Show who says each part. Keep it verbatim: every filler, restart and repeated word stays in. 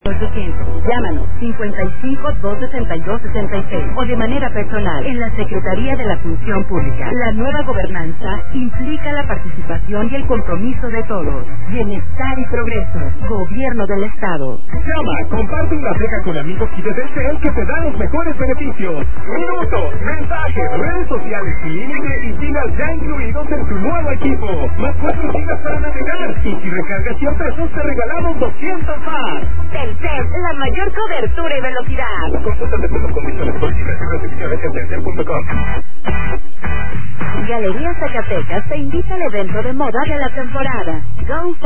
Speaker 1: ochocientos. Llámanos cincuenta y cinco, dos sesenta y dos, sesenta y seis o de manera personal en la Secretaría de la Función Pública. La nueva gobernanza implica la participación y el compromiso de todos. Bienestar y progreso. Gobierno del Estado.
Speaker 2: Llama, comparte una beca con amigos y de Telcel que te dan los mejores beneficios. Minutos, mensajes, redes sociales y límite y gigas ya incluidos en tu nuevo equipo. Más cuatro gigas para navegar. Y si recargas cien pesos te regalamos doscientos más.
Speaker 1: Telcel, la mayor cobertura y velocidad.
Speaker 2: Consulta de las condiciones, políticas y restricciones en telcel punto com.
Speaker 1: Galería Zacatecas te invita al evento de moda de la temporada. Go